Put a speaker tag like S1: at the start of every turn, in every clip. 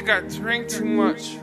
S1: think I drink too much.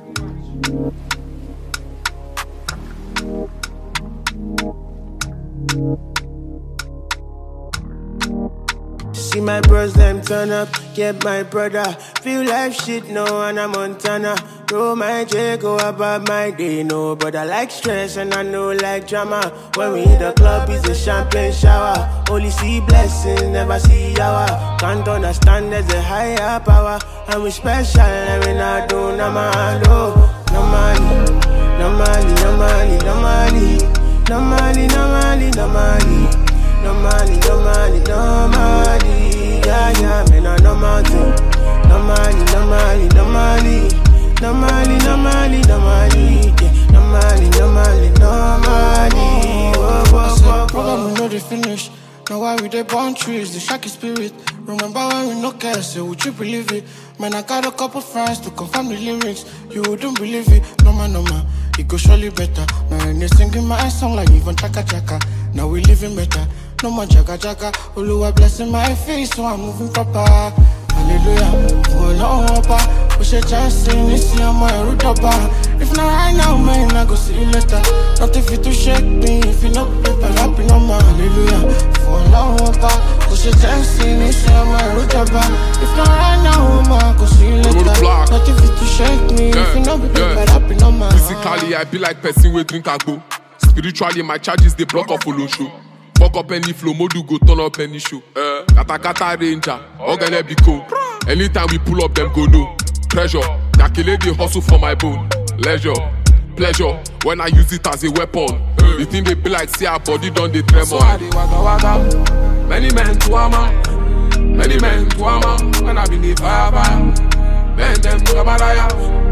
S2: See my bros, them turn up, get my brother. Feel life shit, no, and I'm Montana. Roll my J, go about my day, no. But I like stress and I know like drama. When we hit the club, it's a champagne shower. Only see blessings, never see hour. Can't understand there's a higher power. And we special, and we not do no man, no. No money, no money, no money, no money. No money, no money, no money. No money, no money, no money. Yeah, yeah, man, no money. No money, no money, no money. No money, no money, no money. Yeah, no money, no money, no money. Whoa, whoa, whoa,
S3: program we know they finish. Now why we dey burn trees, the shaky spirit. Remember when we no care, so would you believe it? Man, I got a couple friends to confirm the lyrics. You wouldn't believe it, no man, it go surely better. Man, they singing my song like even chaka chaka. Now we living better. No more jaga jaga. Oluwa blessing my face, so I'm moving proper. Hallelujah. Oh no, papa. Push a chance in this year, my root up. If not right now, man, I go see you later. Not if you to shake me, if you know paper, happy no more. Hallelujah. For long, papa. Push a chance in this year, my root up. If not right now, man, I go see you later. Not if you to shake me, if you know paper, happy no more.
S4: Physically, I be like person with drink agbo. Spiritually, my charges they block off follow show. Fuck up any flow, modu go turn up any show. Kata kata ranger, ogene biko. Anytime we pull up, them go no. Pressure, Yakele they hustle for my bone. Leisure, pleasure, when I use it as a weapon. The thing they be like, see our body done they tremor. So I dey waka waka, many men to ama. Many men to ama, when I believe fire. Men them kabaraya.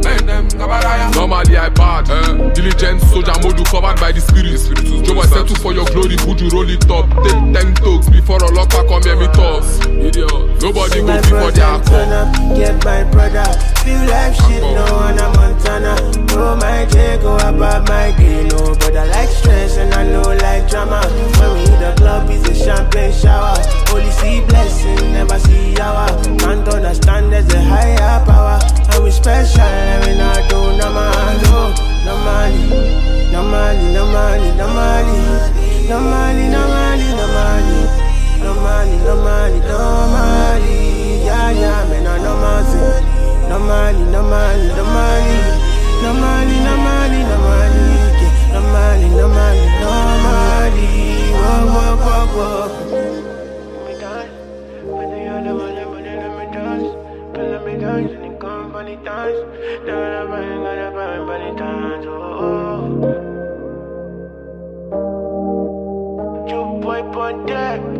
S4: Normally I bad, diligent soldier mode covered by the spirit. Joe I settle for your glory, would you roll it up? Take 10 talks before a lock come hear me toss. Idiot, nobody go before their call.
S2: Get my brother, feel like shit, no, and I'm Montana. Oh my J, go about my day, no. But I like stress and I know like drama. When we hit the club, it's a champagne shower. Only see blessings, never see hour. Can't understand there's a higher power. And we special, and we not do no man, no. No money, no money, no money, no money. No money, no money, no money. No money, no money, no money. Yeah, yeah, man, no money. No money, no money, no money. No money, no money, no money. No money, no money, no money. Whoa, whoa, whoa, whoa. Boy, on deck.